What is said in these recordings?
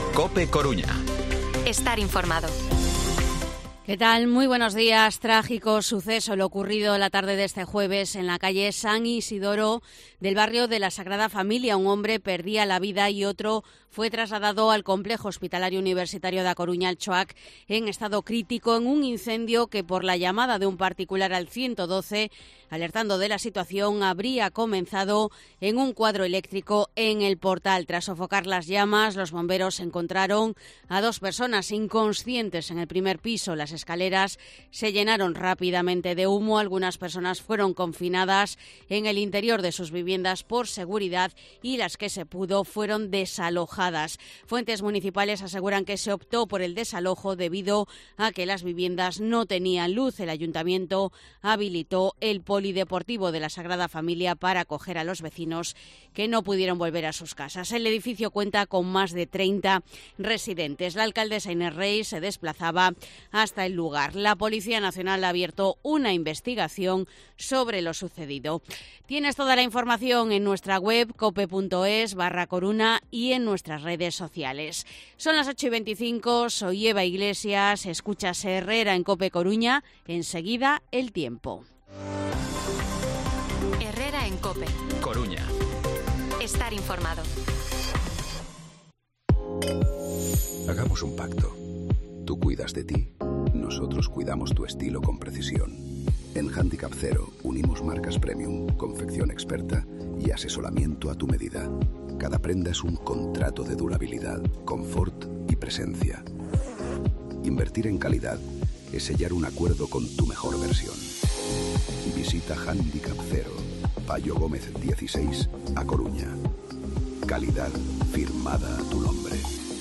COPE Coruña. Estar informado. ¿Qué tal? Muy buenos días. Trágico suceso lo ocurrido la tarde de este jueves en la calle San Isidoro del barrio de la Sagrada Familia. Un hombre perdía la vida y otro fue trasladado al complejo hospitalario universitario de A Coruña, el CHOAC, en estado crítico en un incendio que, por la llamada de un particular al 112, alertando de la situación, habría comenzado en un cuadro eléctrico en el portal. Tras sofocar las llamas, los bomberos encontraron a 2 personas inconscientes en el primer piso. Las escaleras se llenaron rápidamente de humo. Algunas personas fueron confinadas en el interior de sus viviendas por seguridad y las que se pudo fueron desalojadas. Fuentes municipales aseguran que se optó por el desalojo debido a que las viviendas no tenían luz. El ayuntamiento habilitó el polideportivo de la Sagrada Familia para acoger a los vecinos que no pudieron volver a sus casas. El edificio cuenta con más de 30 residentes. La alcaldesa Inés Rey se desplazaba hasta el lugar. La Policía Nacional ha abierto una investigación sobre lo sucedido. Tienes toda la información en nuestra web cope.es/Coruna y en nuestras redes sociales. Son las 8:25, soy Eva Iglesias, escuchas Herrera en COPE Coruña. Enseguida, el tiempo. Herrera en COPE Coruña. Estar informado. Hagamos un pacto. Tú cuidas de ti, nosotros cuidamos tu estilo con precisión. En Handicap Zero unimos marcas premium, confección experta y asesoramiento a tu medida. Cada prenda es un contrato de durabilidad, confort y presencia. Invertir en calidad es sellar un acuerdo con tu mejor versión. Visita Handicap Zero, Payo Gómez 16, A Coruña. Calidad firmada a tu nombre.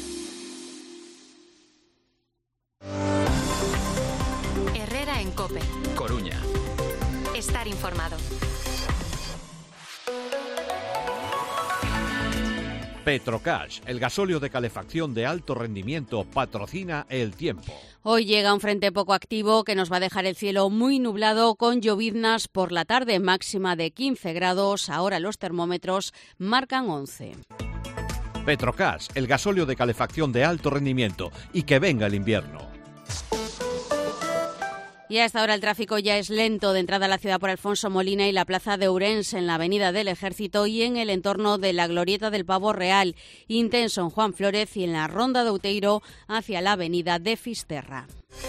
Herrera en COPE Coruña. Estar informado. Petrocash, el gasóleo de calefacción de alto rendimiento, patrocina el tiempo. Hoy llega un frente poco activo que nos va a dejar el cielo muy nublado con lloviznas por la tarde, máxima de 15 grados. Ahora los termómetros marcan 11. Petrocash, el gasóleo de calefacción de alto rendimiento, y que venga el invierno. Y a esta hora el tráfico ya es lento de entrada a la ciudad por Alfonso Molina y la plaza de Ourense en la avenida del Ejército y en el entorno de la glorieta del Pavo Real. Intenso en Juan Flórez y en la ronda de Outeiro hacia la avenida de Fisterra.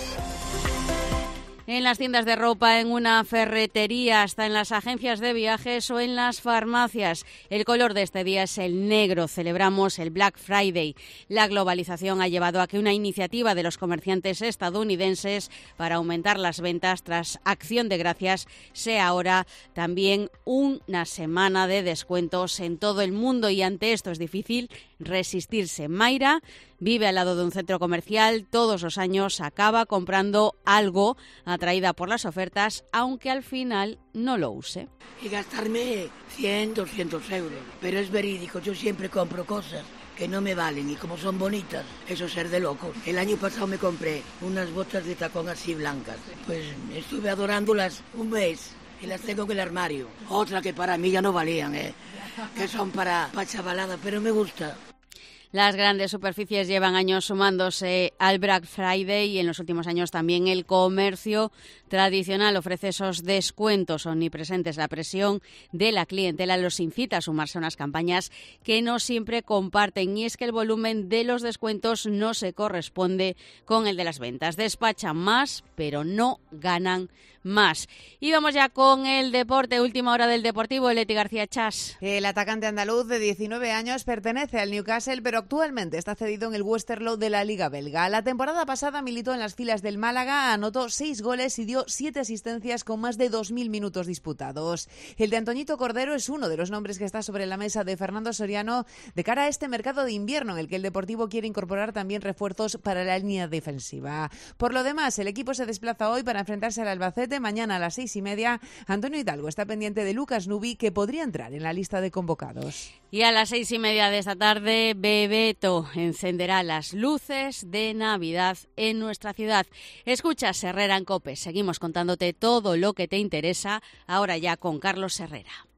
En las tiendas de ropa, en una ferretería, hasta en las agencias de viajes o en las farmacias. El color de este día es el negro. Celebramos el Black Friday. La globalización ha llevado a que una iniciativa de los comerciantes estadounidenses para aumentar las ventas tras Acción de Gracias sea ahora también una semana de descuentos en todo el mundo, y ante esto es difícil resistirse. Mayra vive al lado de un centro comercial. Todos los años acaba comprando algo atraída por las ofertas, aunque al final no lo use. Y gastarme 100, 200 euros. Pero es verídico, yo siempre compro cosas que no me valen y como son bonitas, eso es ser de locos. El año pasado me compré unas botas de tacón así blancas. Pues estuve adorándolas un mes y las tengo en el armario. Otra que para mí ya no valían, que son para chavalada, pero me gusta. Las grandes superficies llevan años sumándose al Black Friday y en los últimos años también el comercio tradicional ofrece esos descuentos omnipresentes. La presión de la clientela los incita a sumarse a unas campañas que no siempre comparten, y es que el volumen de los descuentos no se corresponde con el de las ventas. Despachan más, pero no ganan más. Y vamos ya con el deporte. Última hora del Deportivo. Leti García Chas. El atacante andaluz de 19 años pertenece al Newcastle, pero actualmente está cedido en el Westerlo de la Liga Belga. La temporada pasada militó en las filas del Málaga, anotó 6 goles y dio 7 asistencias con más de 2.000 minutos disputados. El de Antoñito Cordero es uno de los nombres que está sobre la mesa de Fernando Soriano de cara a este mercado de invierno, en el que el Deportivo quiere incorporar también refuerzos para la línea defensiva. Por lo demás, el equipo se desplaza hoy para enfrentarse al Albacete. Mañana a las 6:30, Antonio Hidalgo está pendiente de Lucas Nubi, que podría entrar en la lista de convocados. Y a las 6:30 de esta tarde, Bebeto encenderá las luces de Navidad en nuestra ciudad. Escuchas Herrera en COPE. Seguimos contándote todo lo que te interesa, ahora ya con Carlos Herrera.